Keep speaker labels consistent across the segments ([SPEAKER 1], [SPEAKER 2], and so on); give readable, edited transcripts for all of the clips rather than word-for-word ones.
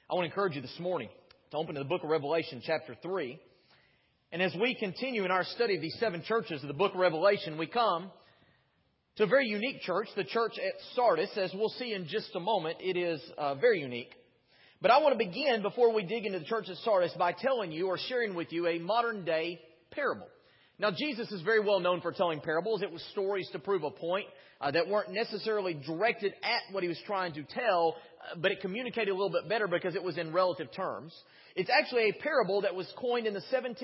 [SPEAKER 1] I want to encourage you this morning to open to the book of Revelation, chapter 3. And as we continue in our study of these 7 churches of the book of Revelation, we come to a very unique church, the church at Sardis. As we'll see in just a moment, it is very unique. But I want to begin, before we dig into the church at Sardis, by telling you or sharing with you a modern-day parable. Now, Jesus is very well known for telling parables. It was stories to prove a point that weren't necessarily directed at what he was trying to tell, but it communicated a little bit better because it was in relative terms. It's actually a parable that was coined in the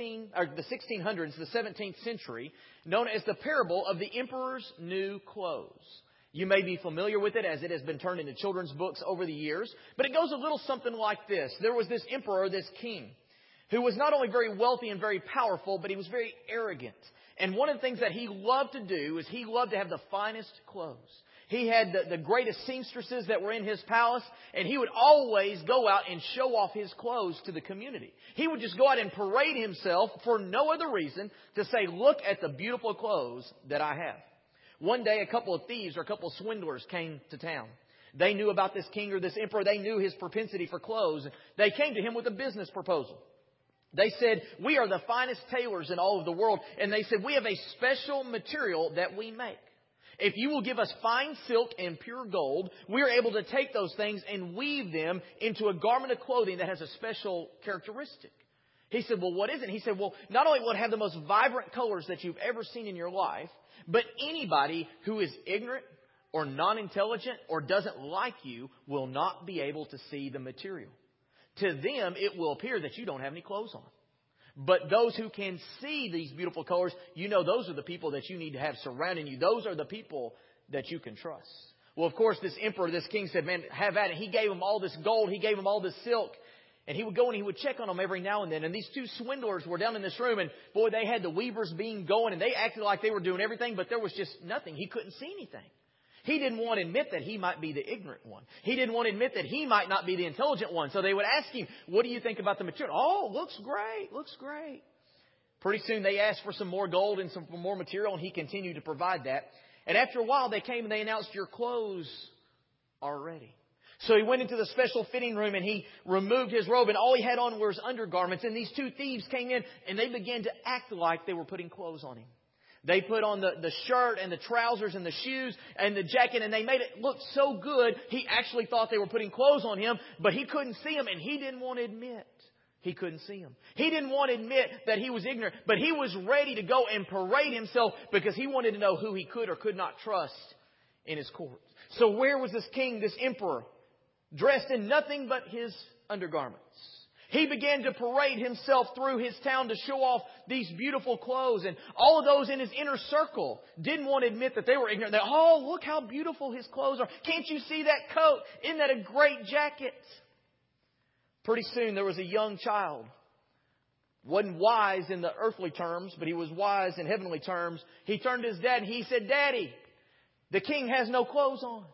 [SPEAKER 1] 1600s, the 17th century, known as the parable of the emperor's new clothes. You may be familiar with it as it has been turned into children's books over the years, but it goes a little something like this. There was this emperor, this king, who was not only very wealthy and very powerful, but he was very arrogant. And one of the things that he loved to do is he loved to have the finest clothes. He had the greatest seamstresses that were in his palace, and he would always go out and show off his clothes to the community. He would just go out and parade himself for no other reason to say, look at the beautiful clothes that I have. One day, a couple of thieves or a couple of swindlers came to town. They knew about this king or this emperor. They knew his propensity for clothes. They came to him with a business proposal. They said, we are the finest tailors in all of the world. And they said, we have a special material that we make. If you will give us fine silk and pure gold, we are able to take those things and weave them into a garment of clothing that has a special characteristic. He said, well, what is it? He said, well, not only will it have the most vibrant colors that you've ever seen in your life, but anybody who is ignorant or non-intelligent or doesn't like you will not be able to see the material. To them, it will appear that you don't have any clothes on. But those who can see these beautiful colors, you know those are the people that you need to have surrounding you. Those are the people that you can trust. Well, of course, this emperor, this king said, man, have at it. He gave them all this gold. He gave them all this silk. And he would go and he would check on them every now and then. And these 2 swindlers were down in this room. And boy, they had the weaver's beam going. And they acted like they were doing everything. But there was just nothing. He couldn't see anything. He didn't want to admit that he might be the ignorant one. He didn't want to admit that he might not be the intelligent one. So they would ask him, what do you think about the material? Oh, looks great. Looks great. Pretty soon they asked for some more gold and some more material, and he continued to provide that. And after a while they came and they announced, your clothes are ready. So he went into the special fitting room and he removed his robe, and all he had on were his undergarments. And these 2 thieves came in and they began to act like they were putting clothes on him. They put on the shirt and the trousers and the shoes and the jacket, and they made it look so good, he actually thought they were putting clothes on him, but he couldn't see them, and he didn't want to admit he couldn't see them. He didn't want to admit that he was ignorant, but he was ready to go and parade himself because he wanted to know who he could or could not trust in his court. So where was this king, this emperor, dressed in nothing but his undergarments? He began to parade himself through his town to show off these beautiful clothes. And all of those in his inner circle didn't want to admit that they were ignorant. They, oh, look how beautiful his clothes are. Can't you see that coat? Isn't that a great jacket? Pretty soon there was a young child. Wasn't wise in the earthly terms, but he was wise in heavenly terms. He turned to his dad and he said, Daddy, the king has no clothes on.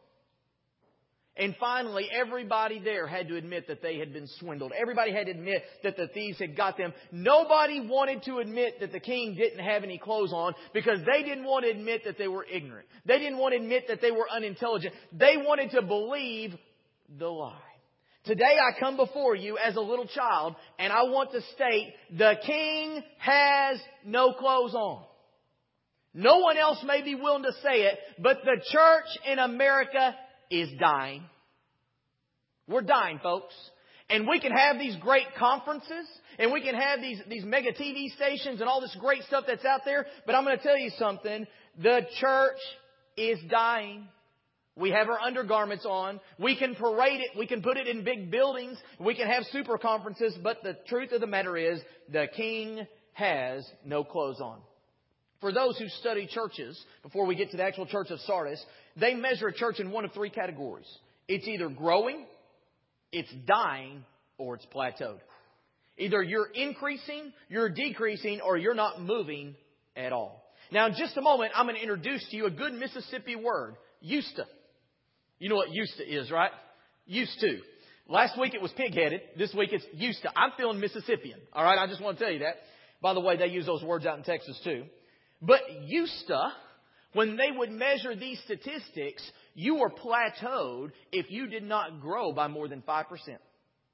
[SPEAKER 1] And finally, everybody there had to admit that they had been swindled. Everybody had to admit that the thieves had got them. Nobody wanted to admit that the king didn't have any clothes on because they didn't want to admit that they were ignorant. They didn't want to admit that they were unintelligent. They wanted to believe the lie. Today I come before you as a little child and I want to state the king has no clothes on. No one else may be willing to say it, but the church in America is dying. We're dying, folks. And we can have these great conferences and we can have these mega TV stations and all this great stuff that's out there. But I'm going to tell you something. The church is dying. We have our undergarments on. We can parade it. We can put it in big buildings. We can have super conferences. But the truth of the matter is the king has no clothes on. For those who study churches, before we get to the actual church of Sardis, they measure a church in one of 3 categories. It's either growing, it's dying, or it's plateaued. Either you're increasing, you're decreasing, or you're not moving at all. Now, in just a moment, I'm going to introduce to you a good Mississippi word, used to. You know what used to is, right? Used to. Last week it was pig-headed. This week it's used to. I'm feeling Mississippian. All right, I just want to tell you that. By the way, they use those words out in Texas too. But used to, when they would measure these statistics, you were plateaued if you did not grow by more than 5%.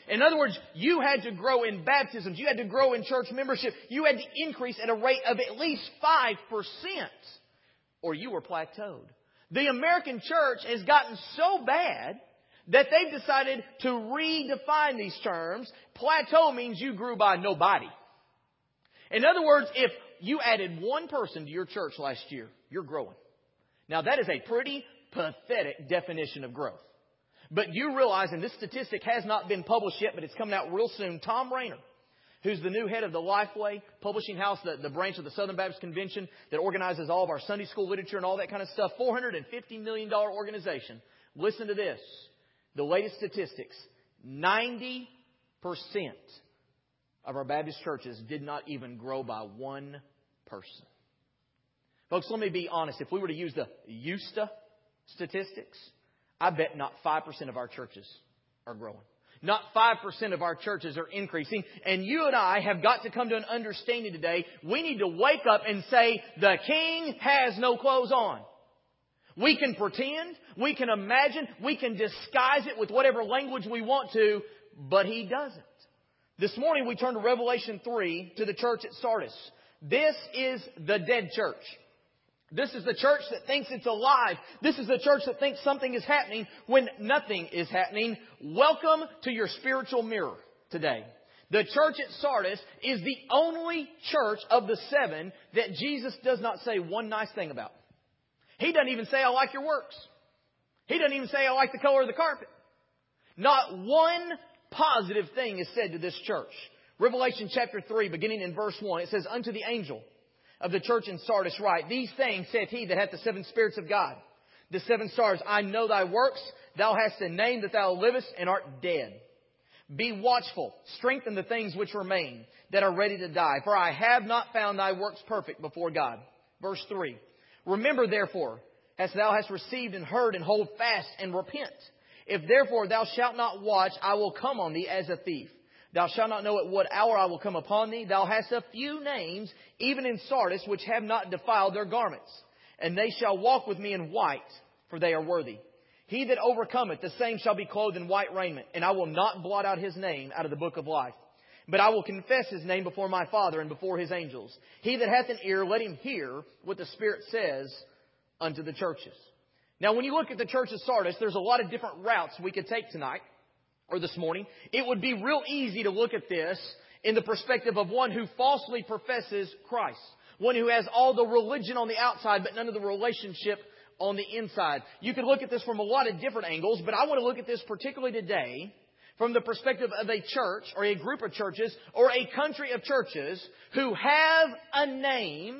[SPEAKER 1] In other words, you had to grow in baptisms. You had to grow in church membership. You had to increase at a rate of at least 5%, or you were plateaued. The American church has gotten so bad that they've decided to redefine these terms. Plateau means you grew by nobody. In other words, if you added one person to your church last year, you're growing. Now, that is a pretty pathetic definition of growth. But you realize, and this statistic has not been published yet, but it's coming out real soon, Tom Rainer, who's the new head of the Lifeway Publishing House, the branch of the Southern Baptist Convention that organizes all of our Sunday school literature and all that kind of stuff, $450 million organization. Listen to this. The latest statistics, 90% of our Baptist churches did not even grow by one person. Folks, let me be honest. If we were to use the USTA statistics, I bet not 5% of our churches are growing. Not 5% of our churches are increasing. And you and I have got to come to an understanding today. We need to wake up and say, the King has no clothes on. We can pretend, we can imagine, we can disguise it with whatever language we want to, but He doesn't. This morning we turn to Revelation 3 to the church at Sardis. This is the dead church. This is the church that thinks it's alive. This is the church that thinks something is happening when nothing is happening. Welcome to your spiritual mirror today. The church at Sardis is the only church of the 7 that Jesus does not say one nice thing about. He doesn't even say, I like your works. He doesn't even say, I like the color of the carpet. Not one positive thing is said to this church. Revelation chapter 3, beginning in verse 1, it says, Unto the angel of the church in Sardis write, These things saith He that hath the 7 spirits of God, the 7 stars. I know thy works. Thou hast a name that thou livest and art dead. Be watchful. Strengthen the things which remain that are ready to die. For I have not found thy works perfect before God. Verse 3. Remember therefore, as thou hast received and heard, and hold fast and repent. If therefore thou shalt not watch, I will come on thee as a thief. Thou shalt not know at what hour I will come upon thee. Thou hast a few names, even in Sardis, which have not defiled their garments. And they shall walk with me in white, for they are worthy. He that overcometh, the same shall be clothed in white raiment. And I will not blot out his name out of the book of life. But I will confess his name before my Father and before His angels. He that hath an ear, let him hear what the Spirit says unto the churches. Now, when you look at the church of Sardis, there's a lot of different routes we could take tonight or this morning. It would be real easy to look at this in the perspective of one who falsely professes Christ. One who has all the religion on the outside, but none of the relationship on the inside. You could look at this from a lot of different angles, but I want to look at this particularly today from the perspective of a church or a group of churches or a country of churches who have a name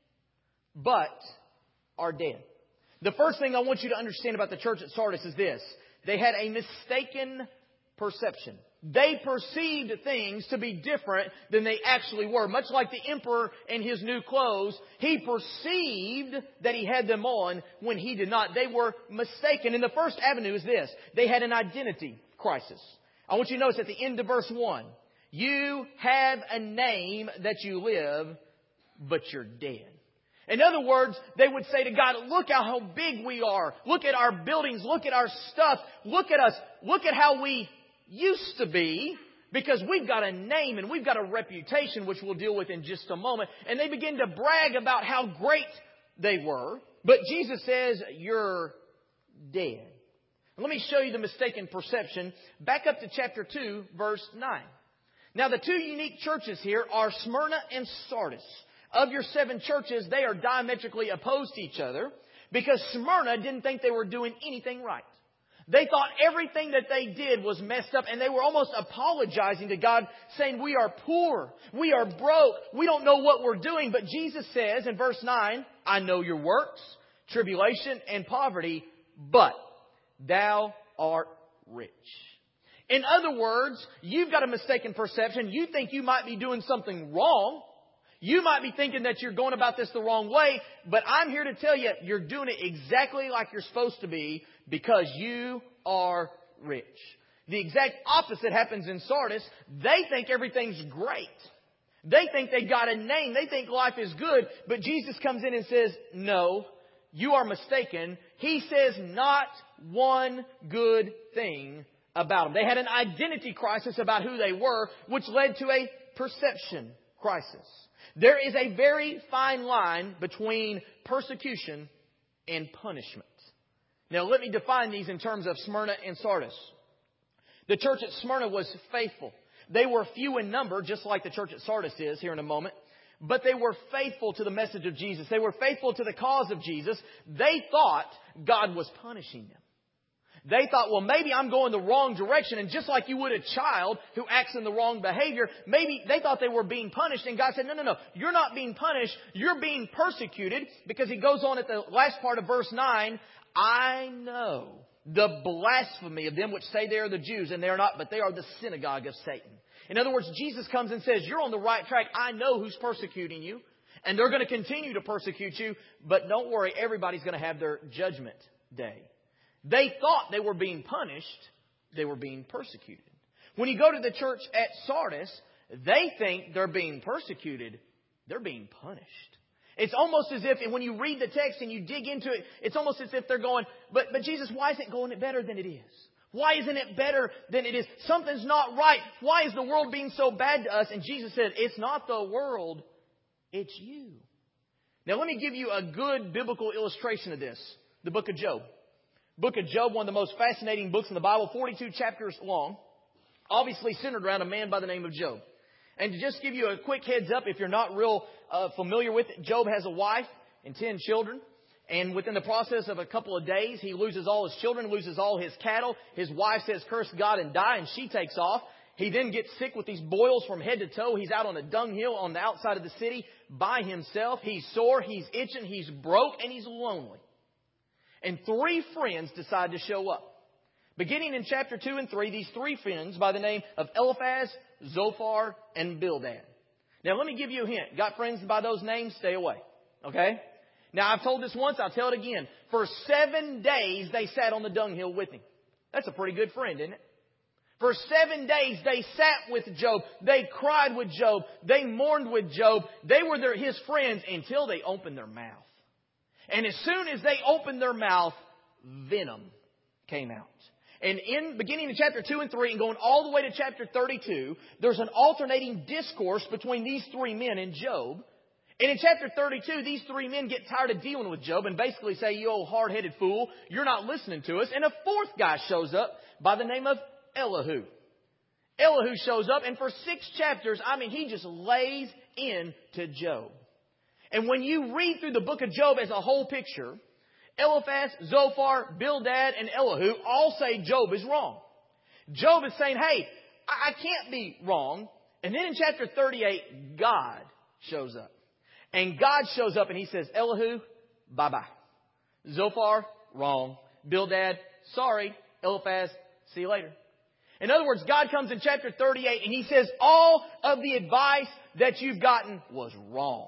[SPEAKER 1] but are dead. The first thing I want you to understand about the church at Sardis is this. They had a mistaken perception. They perceived things to be different than they actually were. Much like the emperor in his new clothes, he perceived that he had them on when he did not. They were mistaken. And the first avenue is this. They had an identity crisis. I want you to notice at the end of verse 1, you have a name that you live, but you're dead. In other words, they would say to God, look at how big we are. Look at our buildings. Look at our stuff. Look at us. Look at how we used to be, because we've got a name and we've got a reputation, which we'll deal with in just a moment. And they begin to brag about how great they were. But Jesus says, you're dead. Let me show you the mistaken perception. Back up to chapter 2, verse 9. Now, the 2 unique churches here are Smyrna and Sardis. Of your 7 churches, they are diametrically opposed to each other because Smyrna didn't think they were doing anything right. They thought everything that they did was messed up, and they were almost apologizing to God, saying, we are poor, we are broke, we don't know what we're doing. But Jesus says in verse 9, I know your works, tribulation, and poverty, but thou art rich. In other words, you've got a mistaken perception. You think you might be doing something wrong. You might be thinking that you're going about this the wrong way, but I'm here to tell you, you're doing it exactly like you're supposed to be because you are rich. The exact opposite happens in Sardis. They think everything's great. They think they got a name. They think life is good, but Jesus comes in and says, no, you are mistaken. He says not one good thing about them. They had an identity crisis about who they were, which led to a perception crisis. There is a very fine line between persecution and punishment. Now, let me define these in terms of Smyrna and Sardis. The church at Smyrna was faithful. They were few in number, just like the church at Sardis is here in a moment. But they were faithful to the message of Jesus. They were faithful to the cause of Jesus. They thought God was punishing them. They thought, well, maybe I'm going the wrong direction. And just like you would a child who acts in the wrong behavior, maybe they thought they were being punished. And God said, no. You're not being punished. You're being persecuted. Because He goes on at the last part of verse 9, I know the blasphemy of them which say they are the Jews, and they are not, but they are the synagogue of Satan. In other words, Jesus comes and says, you're on the right track. I know who's persecuting you, and they're going to continue to persecute you, but don't worry, everybody's going to have their judgment day. They thought they were being punished. They were being persecuted. When you go to the church at Sardis, they think they're being persecuted. They're being punished. It's almost as if, and when you read the text and you dig into it, it's almost as if they're going, but Jesus, why is it going better than it is? Why isn't it better than it is? Something's not right. Why is the world being so bad to us? And Jesus said, it's not the world, it's you. Now let me give you a good biblical illustration of this. The book of Job. Book of Job, one of the most fascinating books in the Bible, 42 chapters long, obviously centered around a man by the name of Job. And to just give you a quick heads up, if you're not real familiar with it, Job has a wife and 10 children. And within the process of a couple of days, he loses all his children, loses all his cattle. His wife says, curse God and die, and she takes off. He then gets sick with these boils from head to toe. He's out on a dunghill on the outside of the city by himself. He's sore, he's itching, he's broke, and he's lonely. And 3 friends decide to show up. Beginning in chapter 2 and 3, these 3 friends by the name of Eliphaz, Zophar, and Bildad. Now, let me give you a hint. Got friends by those names? Stay away. Okay? Now, I've told this once. I'll tell it again. For 7 days, they sat on the dunghill with him. That's a pretty good friend, isn't it? For 7 days, they sat with Job. They cried with Job. They mourned with Job. They were his friends until they opened their mouth. And as soon as they opened their mouth, venom came out. And beginning in chapter 2 and 3 and going all the way to chapter 32, there's an alternating discourse between these 3 men and Job. And in chapter 32, these 3 men get tired of dealing with Job and basically say, you old hard-headed fool, you're not listening to us. And a 4th guy shows up by the name of Elihu. Elihu shows up, and for 6 chapters, he just lays into Job. And when you read through the book of Job as a whole picture, Eliphaz, Zophar, Bildad, and Elihu all say Job is wrong. Job is saying, hey, I can't be wrong. And then in chapter 38, God shows up. And God shows up and He says, Elihu, bye-bye. Zophar, wrong. Bildad, sorry. Eliphaz, see you later. In other words, God comes in chapter 38 and He says, all of the advice that you've gotten was wrong.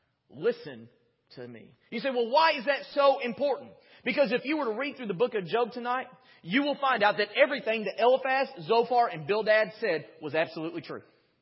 [SPEAKER 1] Listen to me. You say, well, why is that so important? Because if you were to read through the book of Job tonight, you will find out that everything that Eliphaz, Zophar, and Bildad said was absolutely true.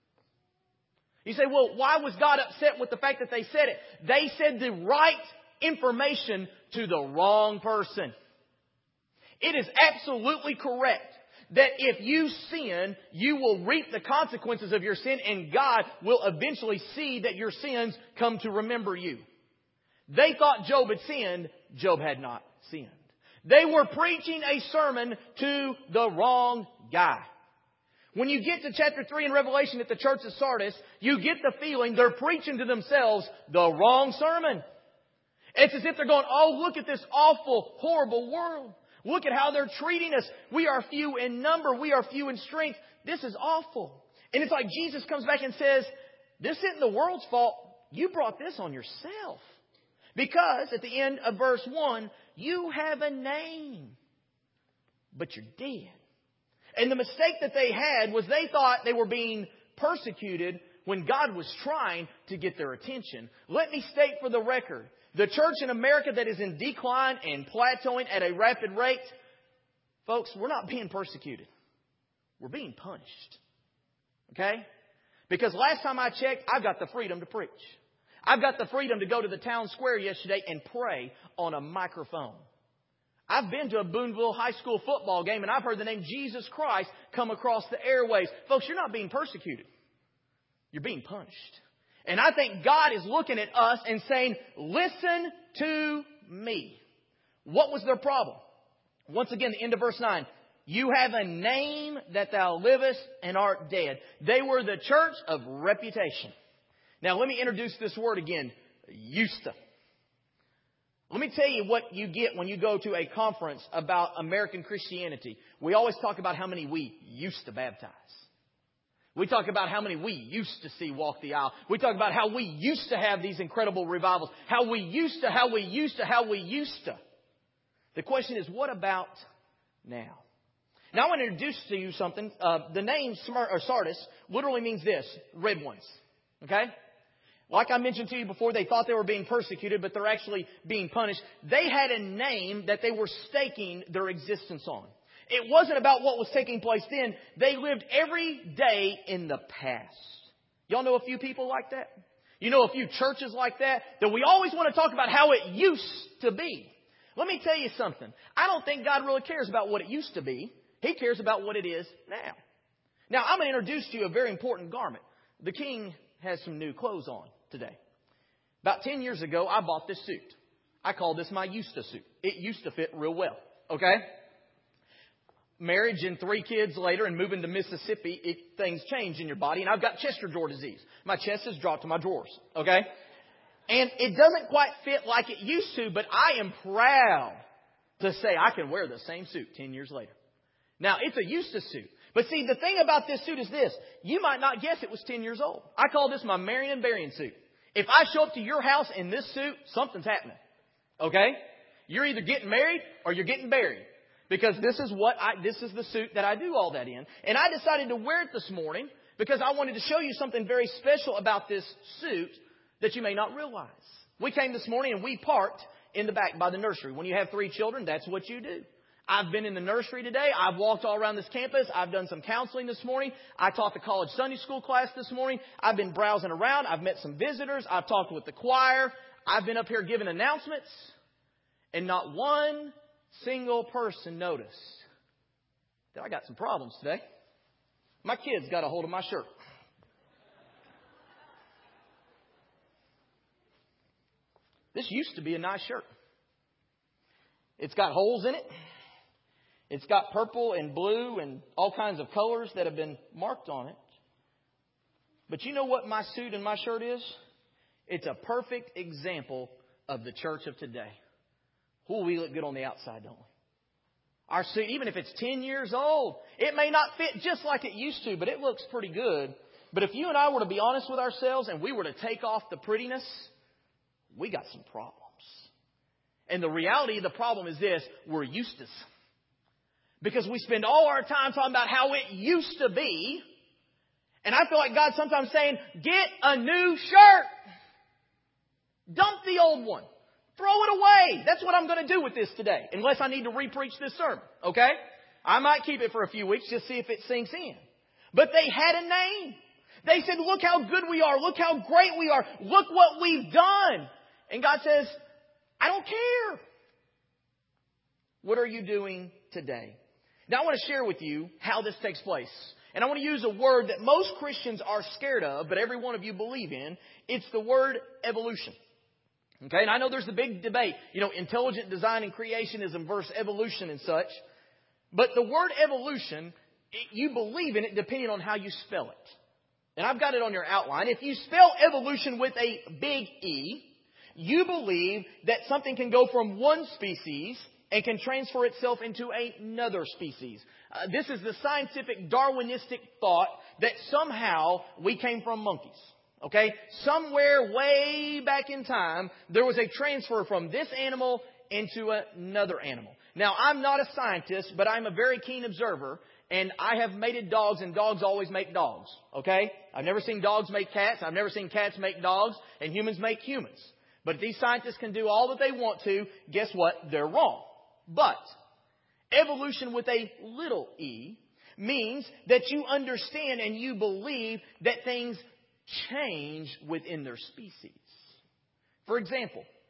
[SPEAKER 1] You say, well, why was God upset with the fact that they said it? They said the right information to the wrong person. It is absolutely correct that if you sin, you will reap the consequences of your sin, and God will eventually see that your sins come to remember you. They thought Job had sinned. Job had not sinned. They were preaching a sermon to the wrong guy. When you get to chapter 3 in Revelation at the church of Sardis, you get the feeling they're preaching to themselves the wrong sermon. It's as if they're going, oh, look at this awful, horrible world. Look at how they're treating us. We are few in number. We are few in strength. This is awful. And it's like Jesus comes back and says, this isn't the world's fault. You brought this on yourself. Because at the end of verse 1, you have a name, but you're dead. And the mistake that they had was they thought they were being persecuted when God was trying to get their attention. Let me state for the record, the church in America that is in decline and plateauing at a rapid rate, folks, we're not being persecuted. We're being punished. Okay? Because last time I checked, I've got the freedom to preach. I've got the freedom to go to the town square yesterday and pray on a microphone. I've been to a Boonville High School football game and I've heard the name Jesus Christ come across the airways. Folks, you're not being persecuted. You're being punished. And I think God is looking at us and saying, listen to me. What was their problem? Once again, the end of verse 9. You have a name that thou livest and art dead. They were the church of reputation. Now let me introduce this word again. Used to. Let me tell you what you get when you go to a conference about American Christianity. We always talk about how many we used to baptize. We talk about how many we used to see walk the aisle. We talk about how we used to have these incredible revivals. How we used to. The question is, what about now? Now I want to introduce to you something. The name Sardis literally means this, red ones. Okay? Like I mentioned to you before, they thought they were being persecuted, but they're actually being punished. They had a name that they were staking their existence on. It wasn't about what was taking place then. They lived every day in the past. Y'all know a few people like that? You know a few churches like that? That we always want to talk about how it used to be. Let me tell you something. I don't think God really cares about what it used to be. He cares about what it is now. Now, I'm going to introduce to you a very important garment. The king has some new clothes on today. About 10 years ago, I bought this suit. I call this my used to suit. It used to fit real well. Okay? Marriage and 3 kids later and moving to Mississippi, things change in your body. And I've got Chesterfield disease. My chest has dropped to my drawers. Okay? And it doesn't quite fit like it used to, but I am proud to say I can wear the same suit 10 years later. Now, it's a used to suit. But see, the thing about this suit is this. You might not guess it was 10 years old. I call this my Marion and Burying suit. If I show up to your house in this suit, something's happening. Okay? You're either getting married or you're getting buried. Because this is the suit that I do all that in. And I decided to wear it this morning because I wanted to show you something very special about this suit that you may not realize. We came this morning and we parked in the back by the nursery. When you have 3 children, that's what you do. I've been in the nursery today. I've walked all around this campus. I've done some counseling this morning. I taught the college Sunday school class this morning. I've been browsing around. I've met some visitors. I've talked with the choir. I've been up here giving announcements. And not one single person noticed that I got some problems today. My kids got a hold of my shirt. This used to be a nice shirt. It's got holes in it. It's got purple and blue and all kinds of colors that have been marked on it. But you know what my suit and my shirt is? It's a perfect example of the church of today. Ooh, we look good on the outside, don't we? Our suit, even if it's 10 years old, it may not fit just like it used to, but it looks pretty good. But if you and I were to be honest with ourselves and we were to take off the prettiness, we got some problems. And the reality of the problem is this: we're used to. Because we spend all our time talking about how it used to be. And I feel like God's sometimes saying, get a new shirt. Dump the old one. Throw it away. That's what I'm going to do with this today. Unless I need to re-preach this sermon. Okay? I might keep it for a few weeks, just see if it sinks in. But they had a name. They said, look how good we are. Look how great we are. Look what we've done. And God says, I don't care. What are you doing today? Now I want to share with you how this takes place. And I want to use a word that most Christians are scared of, but every one of you believe in. It's the word evolution. Okay, and I know there's a big debate. You know, intelligent design and creationism versus evolution and such. But the word evolution, you believe in it depending on how you spell it. And I've got it on your outline. If you spell evolution with a big E, you believe that something can go from one species and can transfer itself into another species. This is the scientific Darwinistic thought that somehow we came from monkeys. Okay? Somewhere way back in time, there was a transfer from this animal into another animal. Now, I'm not a scientist, but I'm a very keen observer. And I have mated dogs, and dogs always make dogs. Okay? I've never seen dogs make cats. I've never seen cats make dogs. And humans make humans. But if these scientists can do all that they want to, guess what? They're wrong. But evolution with a little e means that you understand and you believe that things change within their species. For example,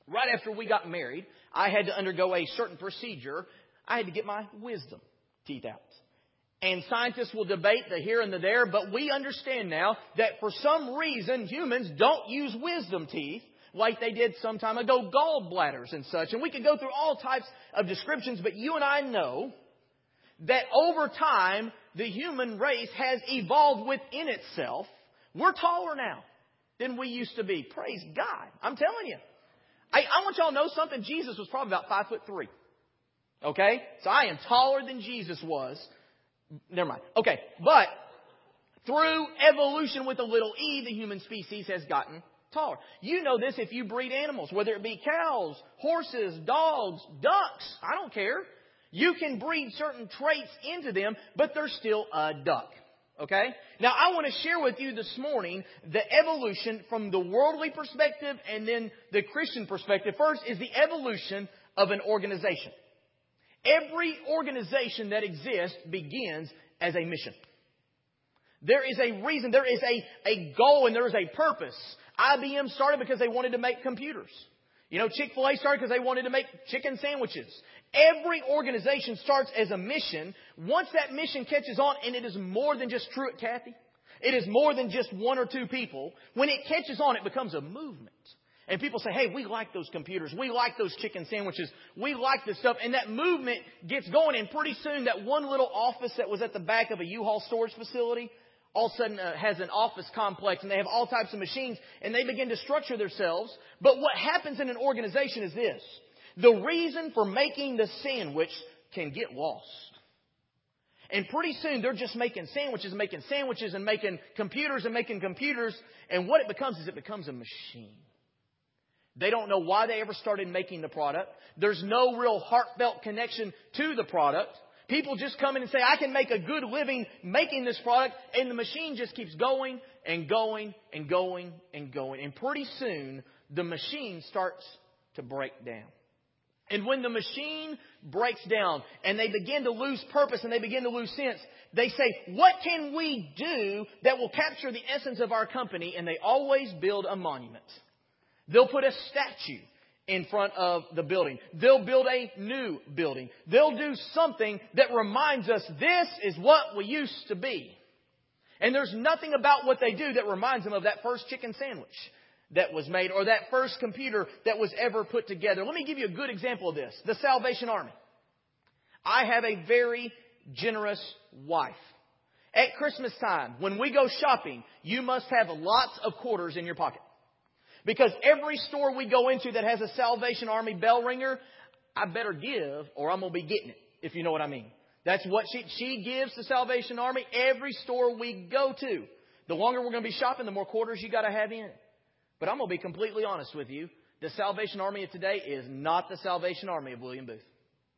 [SPEAKER 1] Right after we got married, I had to undergo a certain procedure. I had to get my wisdom teeth out. And scientists will debate the here and the there, but we understand now that for some reason humans don't use wisdom teeth like they did some time ago, gallbladders and such. And we could go through all types of descriptions, but you and I know that over time, the human race has evolved within itself. We're taller now than we used to be. Praise God. I'm telling you. I want y'all to know something. Jesus was probably about 5'3". Okay? So I am taller than Jesus was. Never mind. Okay. But through evolution with a little e, the human species has gotten taller. You know this if you breed animals, whether it be cows, horses, dogs, ducks. I don't care. You can breed certain traits into them, but they're still a duck. Okay? Now, I want to share with you this morning the evolution from the worldly perspective and then the Christian perspective. First is the evolution of an organization. Every organization that exists begins as a mission. There is a reason, there is a goal, and there is a purpose. IBM started because they wanted to make computers. You know, Chick-fil-A started because they wanted to make chicken sandwiches. Every organization starts as a mission. Once that mission catches on, and it is more than just Truett Cathy, it is more than just one or two people. When it catches on, it becomes a movement. And people say, hey, we like those computers. We like those chicken sandwiches. We like this stuff. And that movement gets going. And pretty soon, that one little office that was at the back of a U-Haul storage facility all of a sudden has an office complex. And they have all types of machines. And they begin to structure themselves. But what happens in an organization is this. The reason for making the sandwich can get lost. And pretty soon they're just making sandwiches and making computers and making computers. And what it becomes is it becomes a machine. They don't know why they ever started making the product. There's no real heartfelt connection to the product. People just come in and say, I can make a good living making this product. And the machine just keeps going and going and going and going. And pretty soon the machine starts to break down. And when the machine breaks down and they begin to lose purpose and they begin to lose sense, they say, what can we do that will capture the essence of our company? And they always build a monument. They'll put a statue in front of the building. They'll build a new building. They'll do something that reminds us this is what we used to be. And there's nothing about what they do that reminds them of that first chicken sandwich that was made or that first computer that was ever put together. Let me give you a good example of this. The Salvation Army. I have a very generous wife. At Christmas time, when we go shopping, you must have lots of quarters in your pocket. Because every store we go into that has a Salvation Army bell ringer, I better give or I'm going to be getting it, if you know what I mean. That's what she gives the Salvation Army every store we go to. The longer we're going to be shopping, the more quarters you got to have in. But I'm going to be completely honest with you. The Salvation Army of today is not the Salvation Army of William Booth.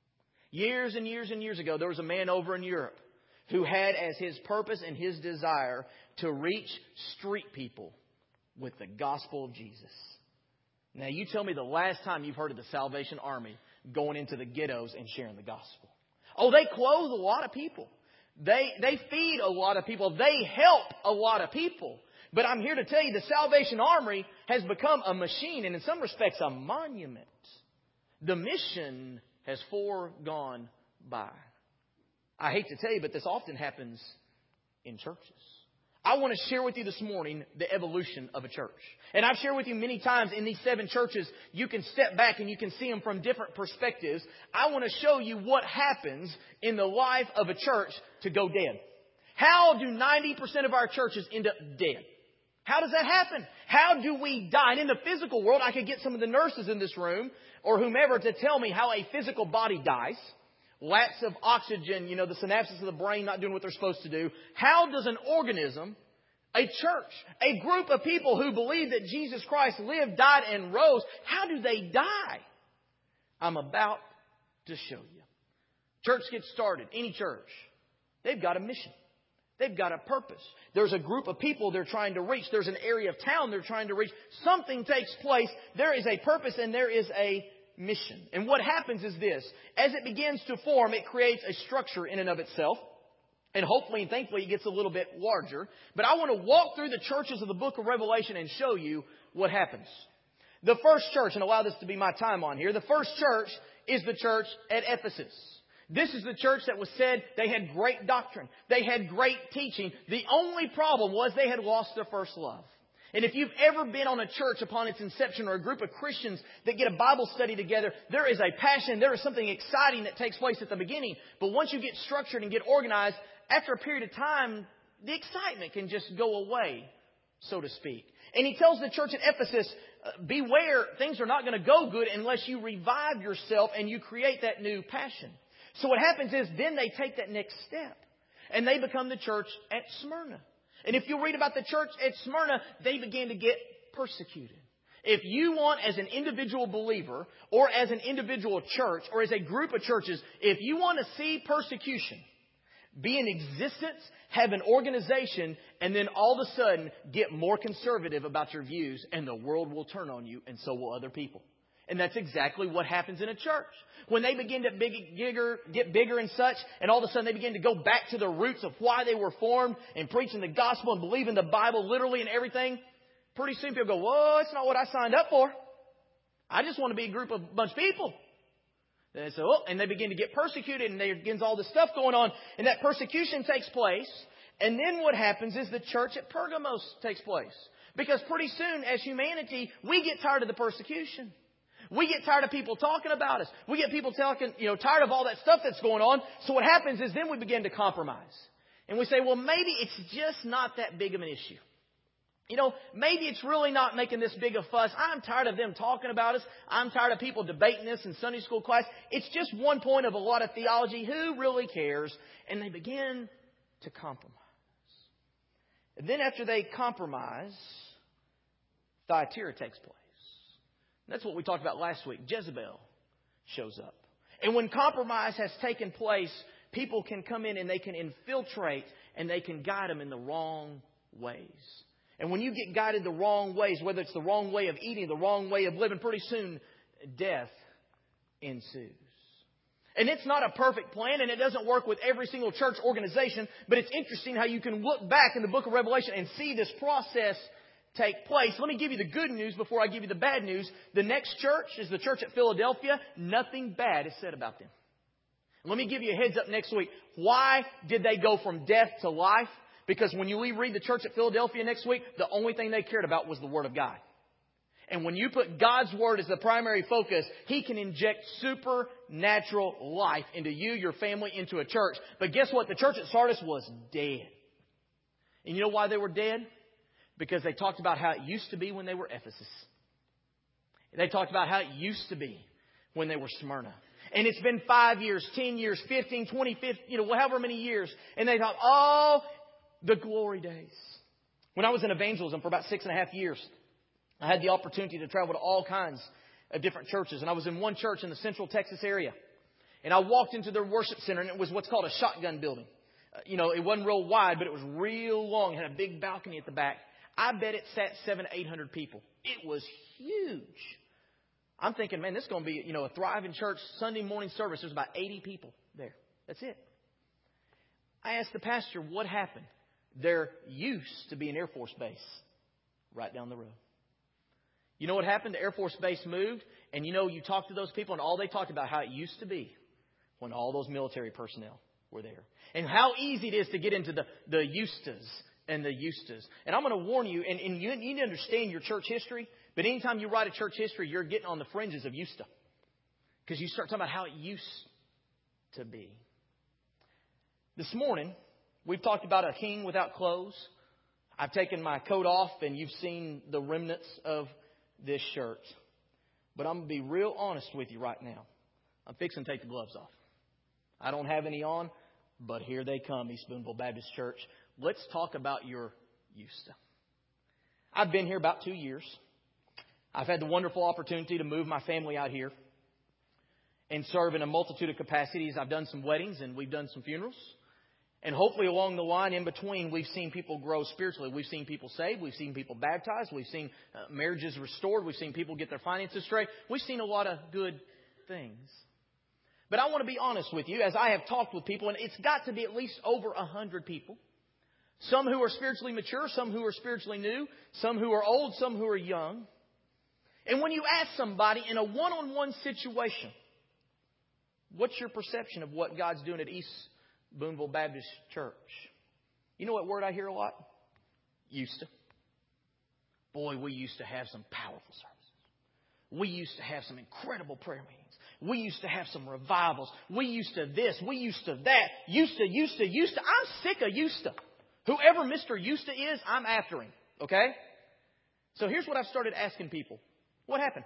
[SPEAKER 1] Years and years and years ago, there was a man over in Europe who had as his purpose and his desire to reach street people with the gospel of Jesus. Now, you tell me the last time you've heard of the Salvation Army going into the ghettos and sharing the gospel. Oh, they clothe a lot of people. They feed a lot of people. They help a lot of people. But I'm here to tell you the Salvation Army has become a machine and in some respects a monument. The mission has foregone by. I hate to tell you, but this often happens in churches. I want to share with you this morning the evolution of a church. And I've shared with you many times in these 7 churches, you can step back and you can see them from different perspectives. I want to show you what happens in the life of a church to go dead. How do 90% of our churches end up dead? How does that happen? How do we die? And in the physical world, I could get some of the nurses in this room or whomever to tell me how a physical body dies. Lapse of oxygen, the synapses of the brain not doing what they're supposed to do. How does an organism, a church, a group of people who believe that Jesus Christ lived, died, and rose, how do they die? I'm about to show you. Church gets started, any church. They've got a mission. They've got a purpose. There's a group of people they're trying to reach. There's an area of town they're trying to reach. Something takes place. There is a purpose and there is a mission. And what happens is this. As it begins to form, it creates a structure in and of itself. And hopefully and thankfully it gets a little bit larger. But I want to walk through the churches of the book of Revelation and show you what happens. The first church, and allow this to be my time on here, the first church is the church at Ephesus. This is the church that was said they had great doctrine. They had great teaching. The only problem was they had lost their first love. And if you've ever been on a church upon its inception or a group of Christians that get a Bible study together, there is a passion, there is something exciting that takes place at the beginning. But once you get structured and get organized, after a period of time, the excitement can just go away, so to speak. And he tells the church at Ephesus, beware, things are not going to go good unless you revive yourself and you create that new passion. So what happens is then they take that next step and they become the church at Smyrna. And if you read about the church at Smyrna, they began to get persecuted. If you want, as an individual believer or as an individual church or as a group of churches, if you want to see persecution be in existence, have an organization, and then all of a sudden get more conservative about your views, and the world will turn on you, and so will other people. And that's exactly what happens in a church. When they begin to get bigger and such, and all of a sudden they begin to go back to the roots of why they were formed and preaching the gospel and believing the Bible literally and everything, pretty soon people go, whoa, it's not what I signed up for. I just want to be a bunch of people. And so, and they begin to get persecuted, and there begins all this stuff going on, and that persecution takes place. And then what happens is the church at Pergamos takes place. Because pretty soon, as humanity, we get tired of the persecution. We get tired of people talking about us. We get people talking, tired of all that stuff that's going on. So what happens is then we begin to compromise. And we say, well, maybe it's just not that big of an issue. Maybe it's really not making this big a fuss. I'm tired of them talking about us. I'm tired of people debating this in Sunday school class. It's just one point of a lot of theology. Who really cares? And they begin to compromise. And then after they compromise, Thyatira takes place. That's what we talked about last week. Jezebel shows up. And when compromise has taken place, people can come in and they can infiltrate and they can guide them in the wrong ways. And when you get guided the wrong ways, whether it's the wrong way of eating, the wrong way of living, pretty soon death ensues. And it's not a perfect plan, and it doesn't work with every single church organization, but it's interesting how you can look back in the book of Revelation and see this process take place. Let me give you the good news before I give you the bad news. The next church is the church at Philadelphia. Nothing bad is said about them. Let me give you a heads up next week. Why did they go from death to life? Because when you read the church at Philadelphia next week, the only thing they cared about was the Word of God. And when you put God's Word as the primary focus, He can inject supernatural life into you, your family, into a church. But guess what? The church at Sardis was dead. And you know why they were dead? Because they talked about how it used to be when they were Ephesus. They talked about how it used to be when they were Smyrna. And it's been 5 years, 10 years, 15, 20, 50, however many years. And they thought, the glory days. When I was in evangelism for about 6.5 years, I had the opportunity to travel to all kinds of different churches. And I was in one church in the Central Texas area. And I walked into their worship center, and it was what's called a shotgun building. It wasn't real wide, but it was real long. It had a big balcony at the back. I bet it sat 700 to 800 people. It was huge. I'm thinking, man, this is going to be, a thriving church. Sunday morning service, there's about 80 people there. That's it. I asked the pastor, what happened? There used to be an Air Force base right down the road. You know what happened? The Air Force base moved, and you talk to those people, and all they talked about how it used to be when all those military personnel were there. And how easy it is to get into the Eustas and the Eustas. And I'm going to warn you, and you need to understand your church history, but anytime you write a church history, you're getting on the fringes of Eusta. Because you start talking about how it used to be. This morning, we've talked about a king without clothes. I've taken my coat off, and you've seen the remnants of this shirt. But I'm going to be real honest with you right now. I'm fixing to take the gloves off. I don't have any on, but here they come, East Boonville Baptist Church. Let's talk about your Eusta. I've been here about 2 years. I've had the wonderful opportunity to move my family out here and serve in a multitude of capacities. I've done some weddings and we've done some funerals. And hopefully along the line in between, we've seen people grow spiritually. We've seen people saved. We've seen people baptized. We've seen marriages restored. We've seen people get their finances straight. We've seen a lot of good things. But I want to be honest with you, as I have talked with people, and it's got to be at least over 100 people. Some who are spiritually mature, some who are spiritually new, some who are old, some who are young. And when you ask somebody in a one-on-one situation, what's your perception of what God's doing at East Boonville Baptist Church? You know what word I hear a lot? Used to. Boy, we used to have some powerful services. We used to have some incredible prayer meetings. We used to have some revivals. We used to this. We used to that. Used to. I'm sick of used to. Whoever Mr. Used to is, I'm after him. Okay? So here's what I've started asking people. What happened?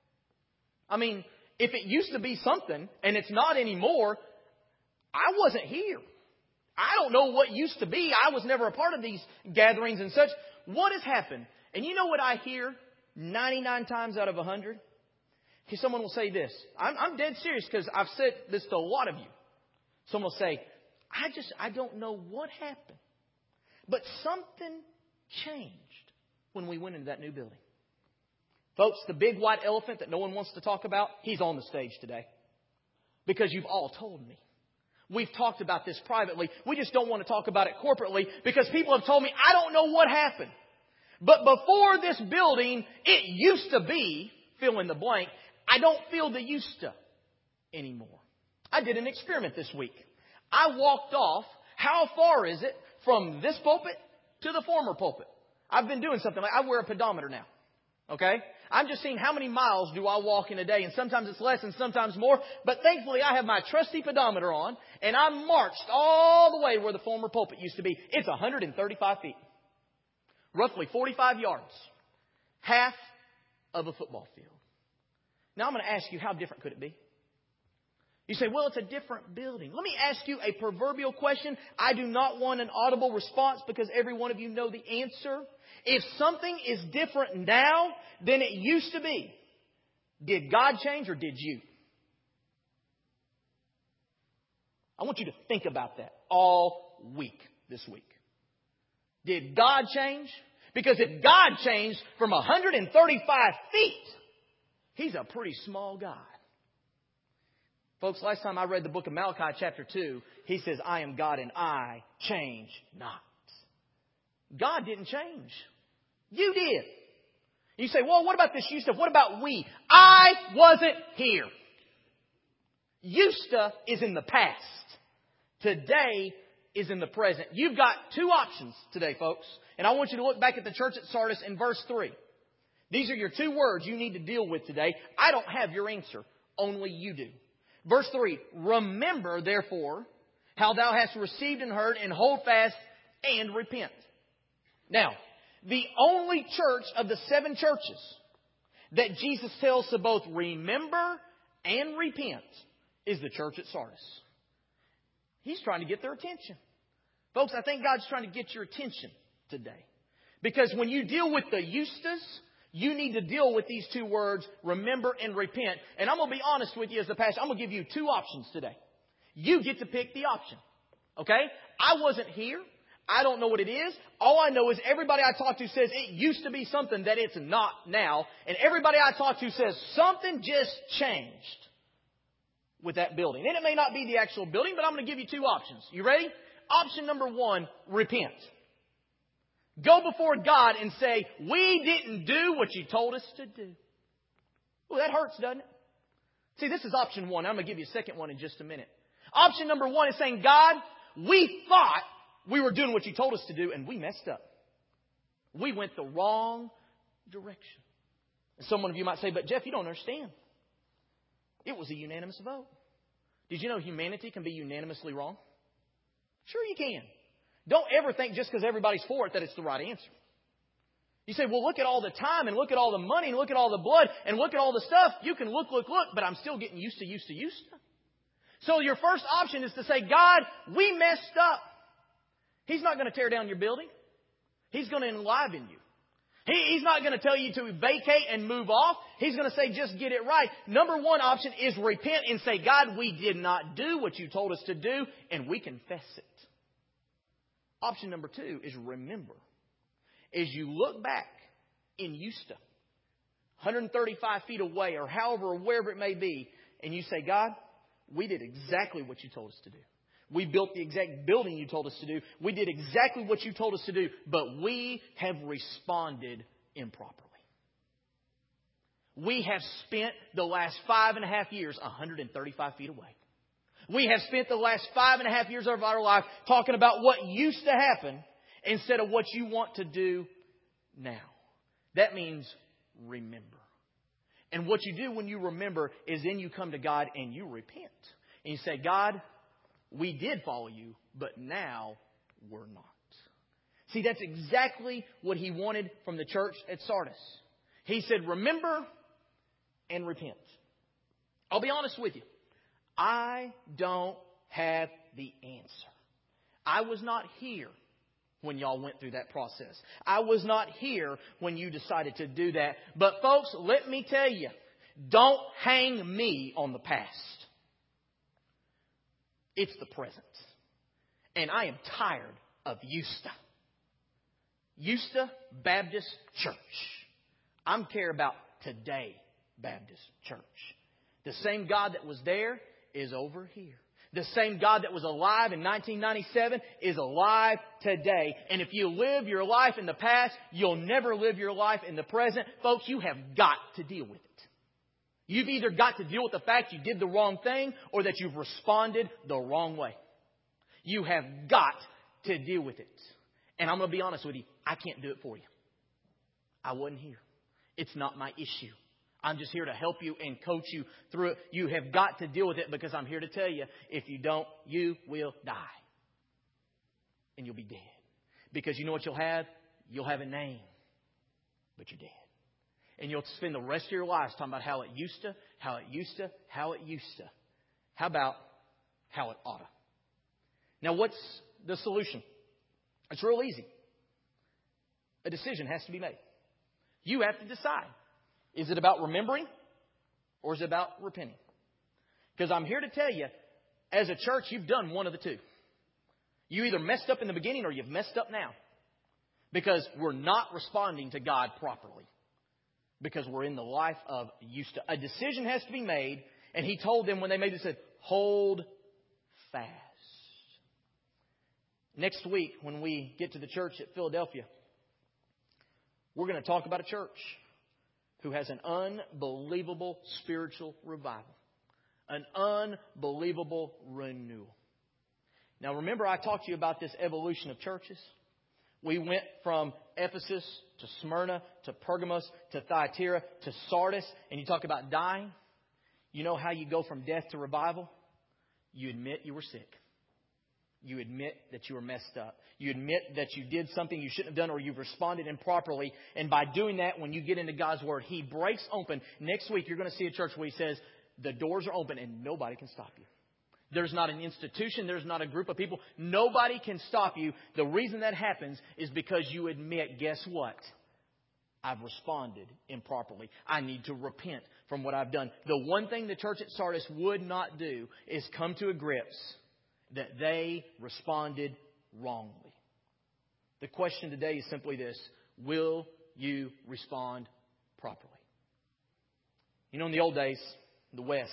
[SPEAKER 1] I mean, if it used to be something and it's not anymore, I wasn't here. I don't know what used to be. I was never a part of these gatherings and such. What has happened? And you know what I hear 99 times out of 100? Because someone will say this. I'm dead serious because I've said this to a lot of you. Someone will say, I don't know what happened. But something changed when we went into that new building. Folks, the big white elephant that no one wants to talk about, he's on the stage today. Because you've all told me. We've talked about this privately. We just don't want to talk about it corporately because people have told me, I don't know what happened. But before this building, it used to be, fill in the blank, I don't feel the used to anymore. I did an experiment this week. I walked off, how far is it from this pulpit to the former pulpit? I've been doing something like, I wear a pedometer now. Okay? I'm just seeing how many miles do I walk in a day, and sometimes it's less and sometimes more. But thankfully, I have my trusty pedometer on, and I marched all the way where the former pulpit used to be. It's 135 feet. Roughly 45 yards. Half of a football field. Now I'm going to ask you, how different could it be? You say, well, it's a different building. Let me ask you a proverbial question. I do not want an audible response because every one of you know the answer. If something is different now than it used to be, did God change or did you? I want you to think about that all week this week. Did God change? Because if God changed from 135 feet, He's a pretty small God. Folks, last time I read the book of Malachi chapter 2, He says, I am God and I change not. God didn't change. You did. You say, well, what about this used to? What about we? I wasn't here. Used to is in the past. Today is in the present. You've got two options today, folks. And I want you to look back at the church at Sardis in verse 3. These are your two words you need to deal with today. I don't have your answer. Only you do. Verse 3, remember, therefore, how thou hast received and heard, and hold fast and repent. Now, the only church of the 7 churches that Jesus tells to both remember and repent is the church at Sardis. He's trying to get their attention. Folks, I think God's trying to get your attention today. Because when you deal with the Eustace, you need to deal with these two words, remember and repent. And I'm going to be honest with you as the pastor. I'm going to give you two options today. You get to pick the option. Okay? I wasn't here. I don't know what it is. All I know is everybody I talk to says it used to be something that it's not now. And everybody I talk to says something just changed with that building. And it may not be the actual building, but I'm going to give you two options. You ready? Option number 1, repent. Go before God and say, we didn't do what you told us to do. Well, that hurts, doesn't it? See, this is option 1. I'm going to give you a second one in just a minute. Option number 1 is saying, God, we thought we were doing what you told us to do, and we messed up. We went the wrong direction. And some of you might say, but Jeff, you don't understand. It was a unanimous vote. Did you know humanity can be unanimously wrong? Sure you can. Don't ever think just because everybody's for it that it's the right answer. You say, well, look at all the time and look at all the money and look at all the blood and look at all the stuff. You can look, but I'm still getting used to. So your first option is to say, God, we messed up. He's not going to tear down your building. He's going to enliven you. He's not going to tell you to vacate and move off. He's going to say, just get it right. Number 1 option is repent and say, God, we did not do what you told us to do, and we confess it. Option number 2 is remember. As you look back in Eusta, 135 feet away or however, or wherever it may be, and you say, God, we did exactly what you told us to do. We built the exact building you told us to do. We did exactly what you told us to do, but we have responded improperly. We have spent the last 5.5 years 135 feet away. We have spent the last 5.5 years of our life talking about what used to happen instead of what you want to do now. That means remember. And what you do when you remember is then you come to God and you repent. And you say, God, we did follow you, but now we're not. See, that's exactly what He wanted from the church at Sardis. He said, remember and repent. I'll be honest with you. I don't have the answer. I was not here when y'all went through that process. I was not here when you decided to do that. But folks, let me tell you, don't hang me on the past. It's the present. And I am tired of Eusta. Eusta Baptist Church. I'm care about today Baptist Church. The same God that was there is over here. The same God that was alive in 1997 is alive today. And if you live your life in the past, you'll never live your life in the present. Folks, you have got to deal with it. You've either got to deal with the fact you did the wrong thing or that you've responded the wrong way. You have got to deal with it. And I'm going to be honest with you, I can't do it for you. I wasn't here. It's not my issue. I'm just here to help you and coach you through it. You have got to deal with it because I'm here to tell you, if you don't, you will die. And you'll be dead. Because you know what you'll have? You'll have a name, but you're dead. And you'll spend the rest of your lives talking about how it used to, how it used to, how it used to. How about how it oughta? Now, what's the solution? It's real easy. A decision has to be made. You have to decide. Is it about remembering or is it about repenting? Because I'm here to tell you, as a church, you've done one of the two. You either messed up in the beginning or you've messed up now. Because we're not responding to God properly. Because we're in the life of used to. A decision has to be made. And He told them when they made it, He said, hold fast. Next week, when we get to the church at Philadelphia, we're going to talk about a church who has an unbelievable spiritual revival. An unbelievable renewal. Now, remember I talked to you about this evolution of churches? We went from Ephesus to Smyrna to Pergamos to Thyatira to Sardis. And you talk about dying. You know how you go from death to revival? You admit you were sick. You admit that you were messed up. You admit that you did something you shouldn't have done or you've responded improperly. And by doing that, when you get into God's Word, He breaks open. Next week, you're going to see a church where He says, the doors are open and nobody can stop you. There's not an institution. There's not a group of people. Nobody can stop you. The reason that happens is because you admit, guess what? I've responded improperly. I need to repent from what I've done. The one thing the church at Sardis would not do is come to a grips that they responded wrongly. The question today is simply this: will you respond properly? You know, in the old days, the West,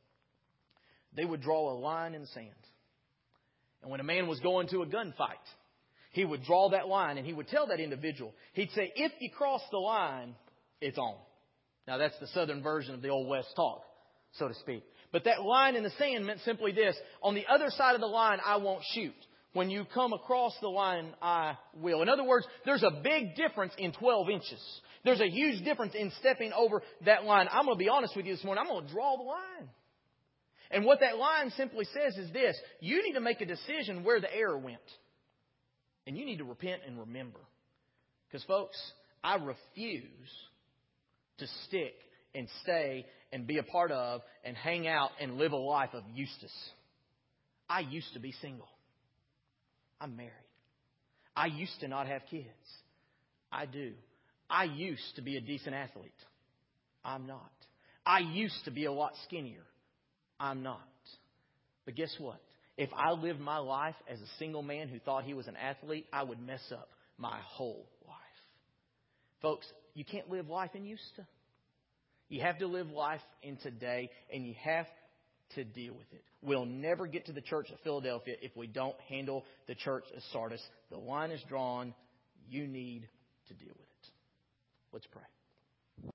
[SPEAKER 1] they would draw a line in the sand. And when a man was going to a gunfight, he would draw that line and he would tell that individual, he'd say, if you cross the line, it's on. Now, that's the southern version of the old West talk, so to speak. But that line in the sand meant simply this: on the other side of the line, I won't shoot. When you come across the line, I will. In other words, there's a big difference in 12 inches. There's a huge difference in stepping over that line. I'm going to be honest with you this morning. I'm going to draw the line. And what that line simply says is this: you need to make a decision where the error went. And you need to repent and remember. Because, folks, I refuse to stick and stay and be a part of and hang out and live a life of Eustace. I used to be single. I'm married. I used to not have kids. I do. I used to be a decent athlete. I'm not. I used to be a lot skinnier. I'm not. But guess what? If I lived my life as a single man who thought he was an athlete, I would mess up my whole life. Folks, you can't live life in used to. You have to live life in today, and you have to deal with it. We'll never get to the church of Philadelphia if we don't handle the church of Sardis. The line is drawn. You need to deal with it. Let's pray.